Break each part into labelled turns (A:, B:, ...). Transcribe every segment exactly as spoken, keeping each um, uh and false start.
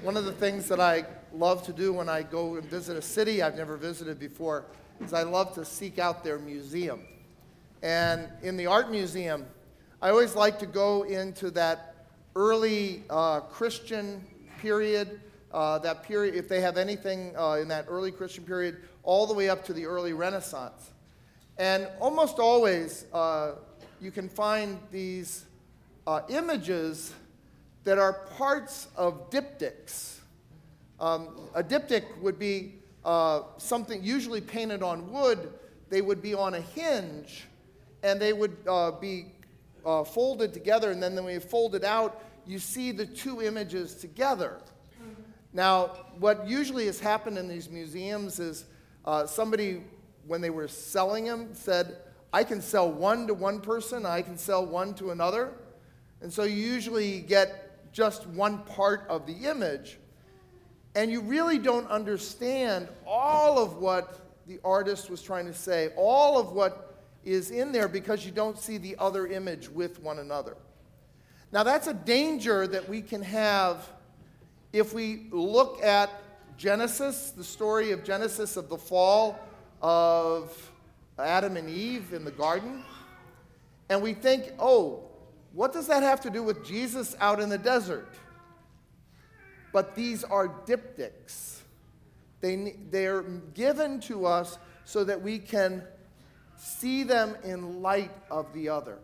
A: One of the things that I love to do when I go and visit a city I've never visited before is I love to seek out their museum. And in the art museum, I always like to go into that early uh, Christian period, uh, that period, if they have anything uh, in that early Christian period, all the way up to the early Renaissance. And almost always, uh, you can find these uh, images that are parts of diptychs. Um, a diptych would be uh, something usually painted on wood. They would be on a hinge, and they would uh, be uh, folded together, and then when you fold it out, you see the two images together. Now, what usually has happened in these museums is uh, somebody, when they were selling them, said, I can sell one to one person, I can sell one to another. And so you usually get just one part of the image, and you really don't understand all of what the artist was trying to say, all of what is in there, because you don't see the other image with one another. Now, that's a danger that we can have if we look at Genesis, the story of Genesis, of the fall of Adam and Eve in the garden, and we think, oh, what does that have to do with Jesus out in the desert? But these are diptychs. They, they're given to us so that we can see them in light of the other.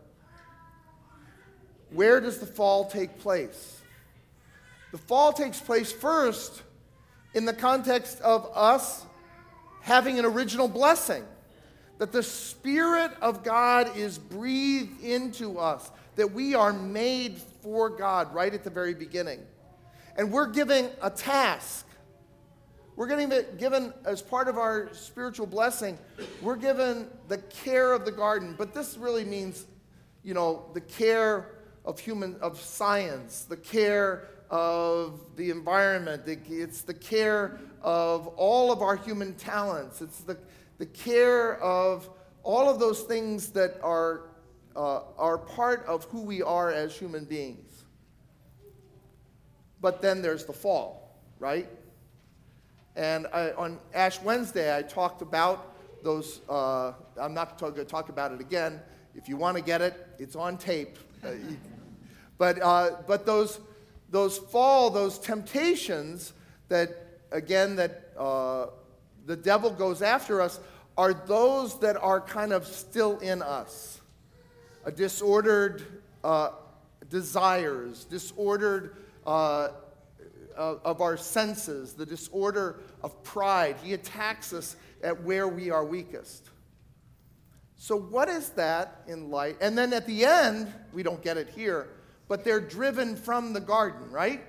A: Where does the fall take place? The fall takes place first in the context of us having an original blessing, that the Spirit of God is breathed into us, that we are made for God right at the very beginning. And we're given a task. We're getting given, as part of our spiritual blessing, we're given the care of the garden. But this really means, you know, the care of human, of science, the care of the environment. It's the care of all of our human talents. It's the, the care of all of those things that are Uh, are part of who we are as human beings. But then there's the fall, right? And I, on Ash Wednesday, I talked about those. Uh, I'm not going to talk about it again. If you want to get it, it's on tape. Uh, you, but uh, but those those fall, those temptations that again that uh, the devil goes after us are those that are kind of still in us. A disordered uh, desires, disordered uh, of our senses, the disorder of pride. He attacks us at where we are weakest. So what is that in light? And then at the end, we don't get it here, but they're driven from the garden, right?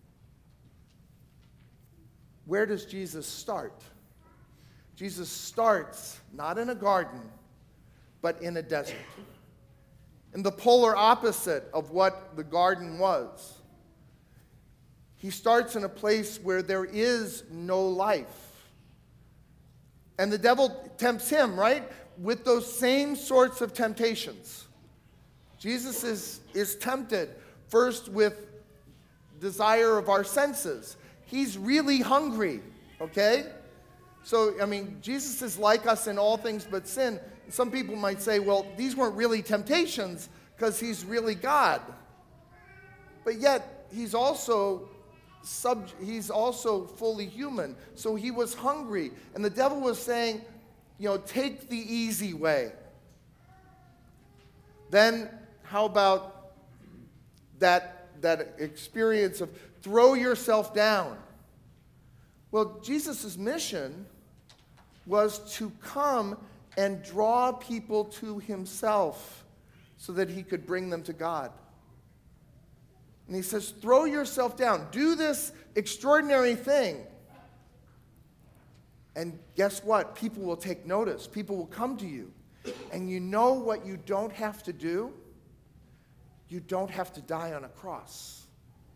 A: Where does Jesus start? Jesus starts not in a garden, but in a desert. In the polar opposite of what the garden was. He starts in a place where there is no life. And the devil tempts him, right? With those same sorts of temptations. Jesus is, is tempted first with desire of our senses. He's really hungry, okay? So, I mean, Jesus is like us in all things but sin. Some people might say, well, these weren't really temptations because he's really God. But yet, he's also sub, he's also fully human. So he was hungry. And the devil was saying, you know, take the easy way. Then, how about that, that experience of throw yourself down? Well, Jesus' mission was to come and draw people to himself so that he could bring them to God. And he says, throw yourself down. Do this extraordinary thing. And guess what? People will take notice. People will come to you. And you know what you don't have to do? You don't have to die on a cross.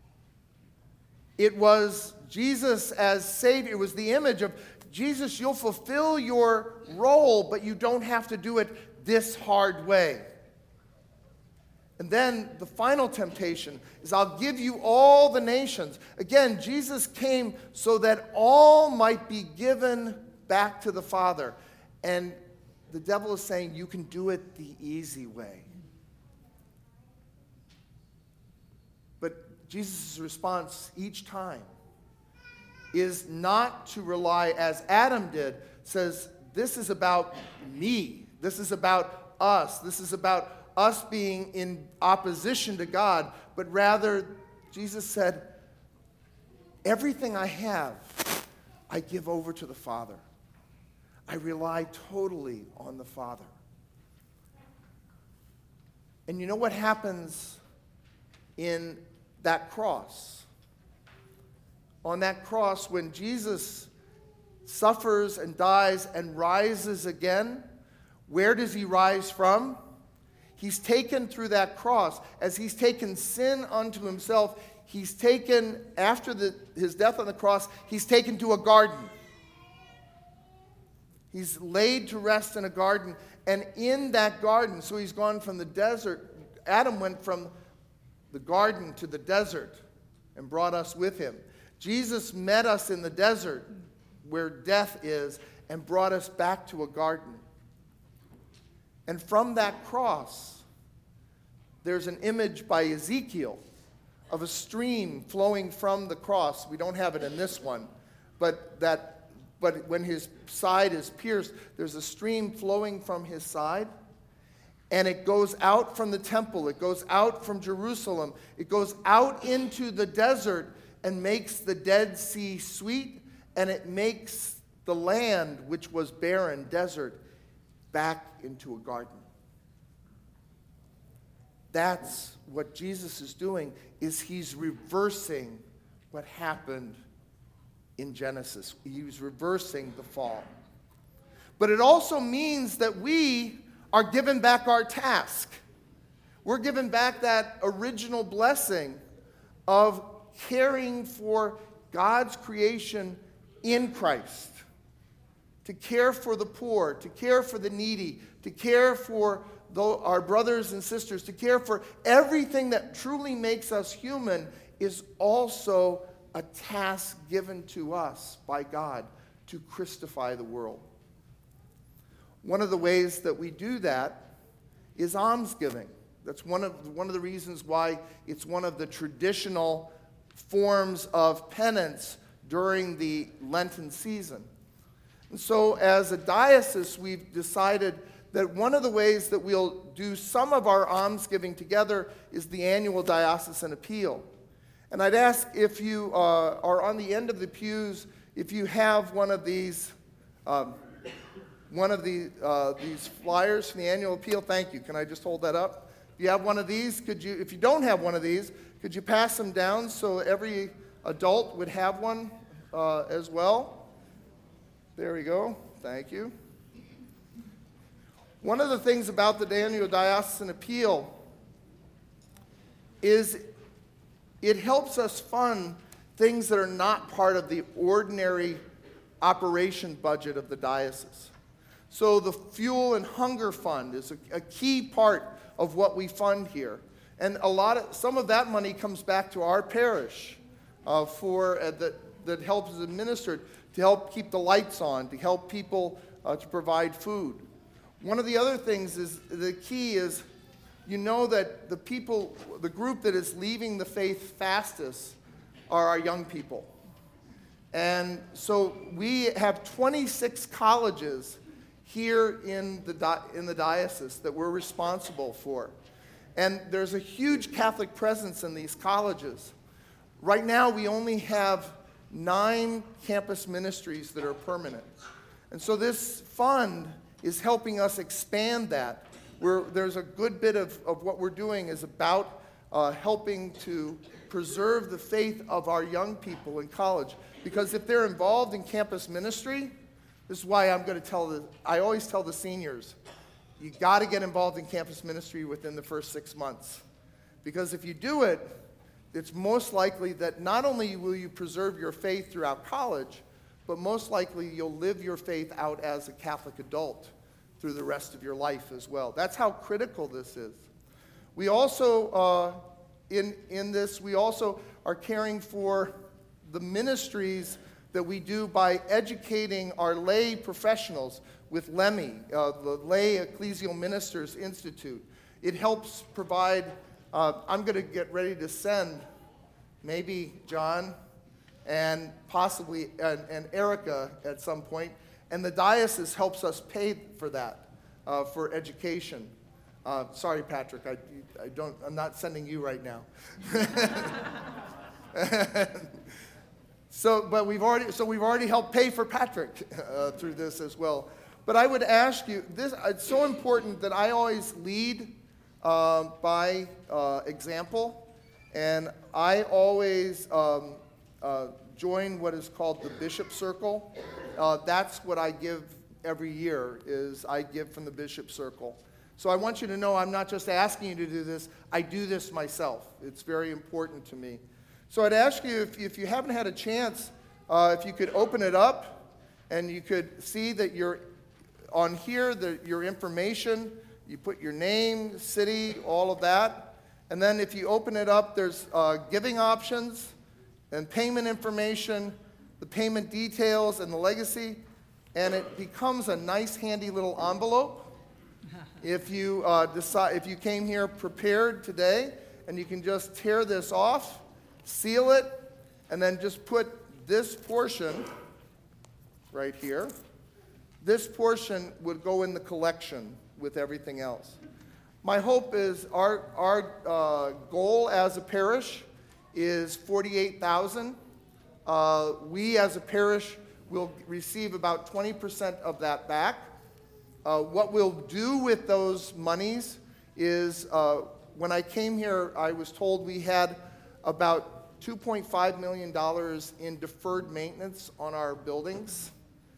A: It was Jesus as Savior. It was the image of Jesus, you'll fulfill your role, but you don't have to do it this hard way. And then the final temptation is, I'll give you all the nations. Again, Jesus came so that all might be given back to the Father. And the devil is saying, you can do it the easy way. But Jesus' response each time is not to rely, as Adam did, says, this is about me. This is about us. This is about us being in opposition to God. But rather, Jesus said, everything I have, I give over to the Father. I rely totally on the Father. And you know what happens in that cross? On that cross, when Jesus suffers and dies and rises again, where does he rise from? He's taken through that cross. As he's taken sin unto himself, he's taken, after the, his death on the cross, he's taken to a garden. He's laid to rest in a garden. And in that garden, so he's gone from the desert. Adam went from the garden to the desert and brought us with him. Jesus met us in the desert where death is and brought us back to a garden. And from that cross, there's an image by Ezekiel of a stream flowing from the cross. We don't have it in this one, but that but when his side is pierced, there's a stream flowing from his side, and it goes out from the temple. It goes out from Jerusalem. It goes out into the desert and makes the Dead Sea sweet, and it makes the land, which was barren, desert, back into a garden. That's what Jesus is doing, is he's reversing what happened in Genesis. He's reversing the fall. But it also means that we are given back our task. We're given back that original blessing of caring for God's creation in Christ. To care for the poor, to care for the needy, to care for the, our brothers and sisters, to care for everything that truly makes us human is also a task given to us by God to Christify the world. One of the ways that we do that is almsgiving. That's one of, one of the reasons why it's one of the traditional forms of penance during the Lenten season. And so as a diocese, we've decided that one of the ways that we'll do some of our almsgiving together is the annual diocesan appeal. And I'd ask if you uh, are on the end of the pews, if you have one of these, um, one of the, uh, these flyers from the annual appeal. Thank you. Can I just hold that up? If you have one of these, could you, if you don't have one of these, could you pass them down so every adult would have one uh, as well? There we go. Thank you. One of the things about the Annual Diocesan Appeal is it helps us fund things that are not part of the ordinary operation budget of the diocese. So the Fuel and Hunger Fund is a, a key part of what we fund here. And a lot of, some of that money comes back to our parish uh, for, uh, that, that helps is administered to help keep the lights on, to help people uh, to provide food. One of the other things is, the key is, you know that the people, the group that is leaving the faith fastest are our young people. And so we have twenty-six colleges here in the, di- in the diocese that we're responsible for. And there's a huge Catholic presence in these colleges. Right now, we only have nine campus ministries that are permanent. And so this fund is helping us expand that. We're, there's a good bit of, of what we're doing is about uh, helping to preserve the faith of our young people in college. Because if they're involved in campus ministry, this is why I'm going to tell the, I always tell the seniors, you got to get involved in campus ministry within the first six months. Because if you do it, it's most likely that not only will you preserve your faith throughout college, but most likely you'll live your faith out as a Catholic adult through the rest of your life as well. That's how critical this is. We also, uh, in, in this, we also are caring for the ministries that we do by educating our lay professionals with L E M I, uh, the Lay Ecclesial Ministers Institute. It helps provide, uh, I'm going to get ready to send maybe John and possibly and, and Erica at some point, and the diocese helps us pay for that, uh, for education. Uh, sorry, Patrick, I, I don't, I'm not sending you right now. so, but we've already, so we've already helped pay for Patrick uh, through this as well. But I would ask you, this, it's so important that I always lead uh, by uh, example, and I always um, uh, join what is called the Bishop Circle. Uh, that's what I give every year, is I give from the Bishop Circle. So I want you to know I'm not just asking you to do this, I do this myself. It's very important to me. So I'd ask you, if, if you haven't had a chance, uh, if you could open it up and you could see that you're on here, the, your information, you put your name, city, all of that. And then if you open it up, there's uh, giving options and payment information, the payment details and the legacy. And it becomes a nice, handy little envelope. If you uh, decide, if you came here prepared today, and you can just tear this off, seal it, and then just put this portion right here. This portion would go in the collection with everything else. My hope is our our uh, goal as a parish is forty-eight thousand. Uh, we as a parish will receive about twenty percent of that back. Uh, what we'll do with those monies is, uh, when I came here, I was told we had about two point five million dollars in deferred maintenance on our buildings.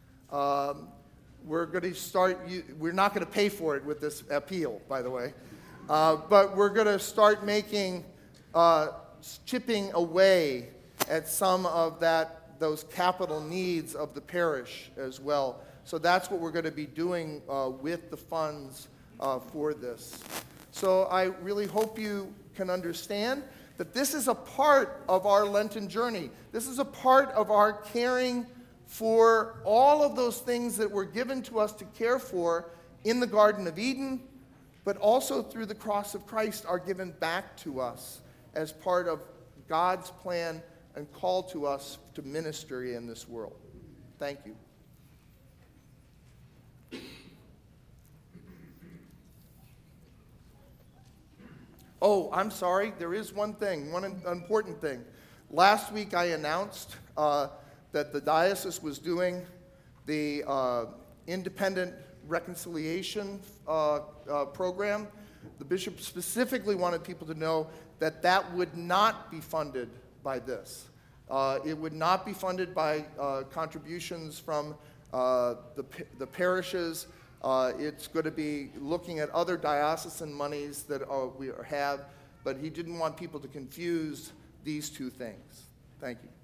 A: Um, we're going to start, we're not going to pay for it with this appeal, by the way, uh, but we're going to start making, uh, chipping away at some of that, those capital needs of the parish as well. So that's what we're going to be doing uh, with the funds uh, for this. So I really hope you can understand that this is a part of our Lenten journey. This is a part of our caring for all of those things that were given to us to care for in the Garden of Eden, but also through the cross of Christ are given back to us as part of God's plan and call to us to ministry in this world. Thank you. Oh, I'm sorry. There is one thing, one important thing. Last week I announced uh, that the diocese was doing the uh, independent reconciliation uh, uh, program. The bishop specifically wanted people to know that that would not be funded by this. Uh, it would not be funded by uh, contributions from uh, the, the parishes. Uh, it's going to be looking at other diocesan monies that uh, we have, but he didn't want people to confuse these two things. Thank you.